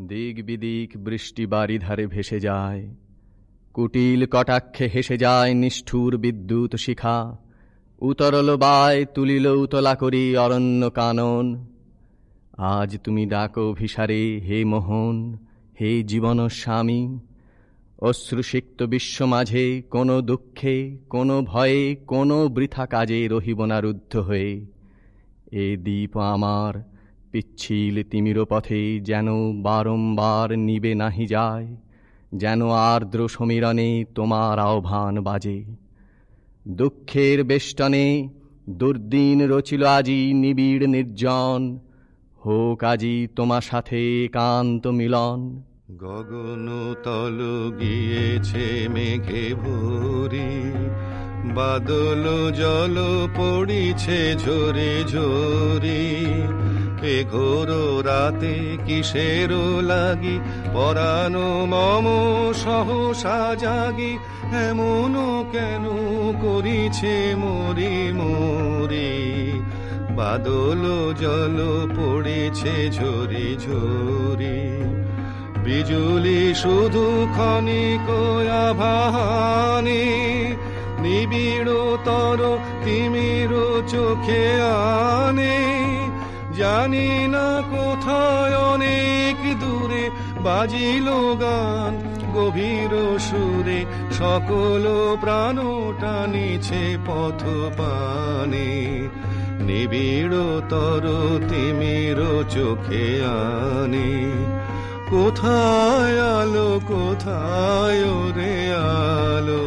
দিক বিদিক বৃষ্টি বারিধারে ভেসে যায়, কুটিল কটাক্ষে হেসে যায় নিষ্ঠুর বিদ্যুৎ শিখা। উতরল বায় তুলিল উতলা করি অরণ্য কানন। আজ তুমি ডাকো ভিসারে হে মোহন, হে জীবন স্বামী। অশ্রুসিক্ত বিশ্ব মাঝে কোনো দুঃখে, কোনো ভয়ে, কোনো বৃথা কাজে রহিব না রুদ্ধ হয়ে। এ দ্বীপ আমার পিচ্ছিল তিমির পথে যেন বারংবার নিবে নাহি যায়, যেন আর্দ্র সমীরণে তোমার আহ্বান বাজে। দুঃখের বেষ্টনে দুর্দিন রচিল আজি নিবিড় নির্জন, হোক আজি তোমার সাথে একান্ত মিলন। গগন তল গিয়েছে মেঘে ভরি, বাদল জল পড়িছে ঝরে ঝরি। এ ঘোর রাতে কিসের লাগি পরানো মম সহসা জাগি। এমন কেন করিছে মরি মরি, বাদল জল পড়েছে ঝরি ঝরি। বিজুলি শুধু ক্ষণিক আভানে, নিবিড় তর তিমির চোখে আনে। জানি না কোথায় অনেক দূরে বাজিল গান গভীর সুরে, সকল প্রাণ টানিছে পথ পানে। নিবিড় তর তিমির চোখে আনে। কোথায় আলো, কোথায় রে আলো,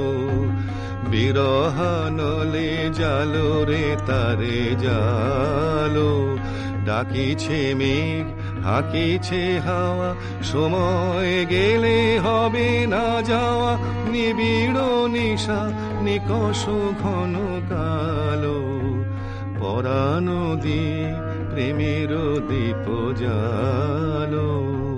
বিরহানলে জালো রে তারে জালো। ডাকিছে মেঘ, হাঁকিছে হাওয়া, সময় গেলে হবে না যাওয়া। নিবিড় নিশা নিকষ ঘন কালো, পরাণ দিয়ে প্রেমের দীপ জালো।